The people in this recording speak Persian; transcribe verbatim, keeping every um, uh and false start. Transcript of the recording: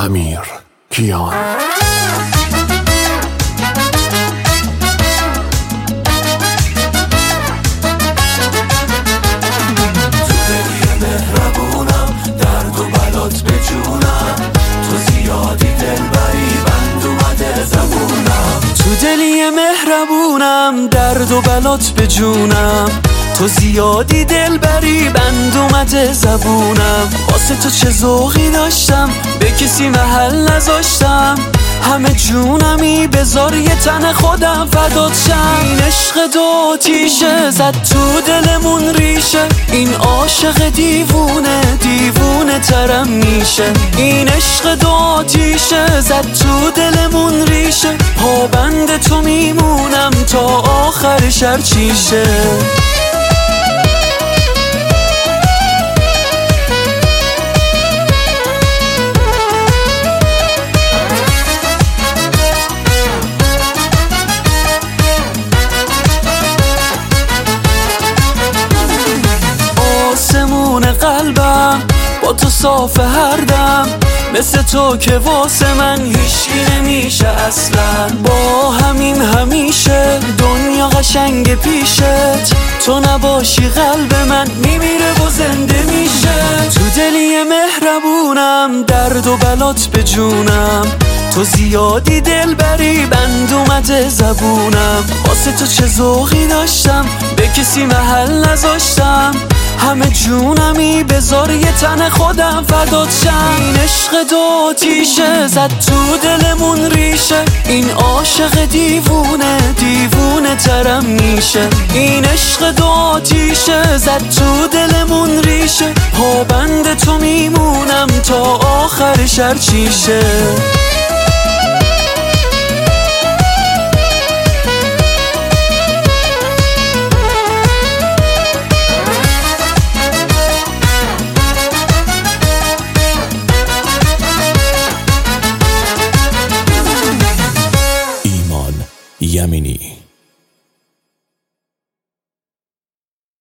امیر کیان. تو دلی مهربونم درد و بلات به جونم، تو زیادی دلبری بند اومده زبونم. واسه تو چه ذوقی داشتم به کسی محل نذاشتم، همه جونمی بذار یه تن خودم فدات شم. این عشق دو تیشه زد تو دلمون ریشه، این عاشق دیوونه دیوونه ترم میشه. این عشق دو تیشه زد تو دلمون ریشه، پابند تو میمونم تا آخر شب چیشه. قلبم با تو صاف هر دم، مثل تو که واسه من هیچی نمیشه اصلا. با همین همیشه دنیا قشنگ پیشت، تو نباشی قلب من میمیره و زنده میشه. تو دلی مهربونم درد و بلات به جونم، تو زیادی دلبری بند اومده زبونم. واسه تو چه ذوقی داشتم به کسی محل نذاشتم، همه جونمی بذار یه تن خودم فدات شم. این عشق دو تیشه زد تو دلمون ریشه، این عاشق دیوونه دیوونه ترم میشه. این عشق دو تیشه زد تو دلمون ریشه، پابند تو میمونم تا آخر شب چیشه. یمینی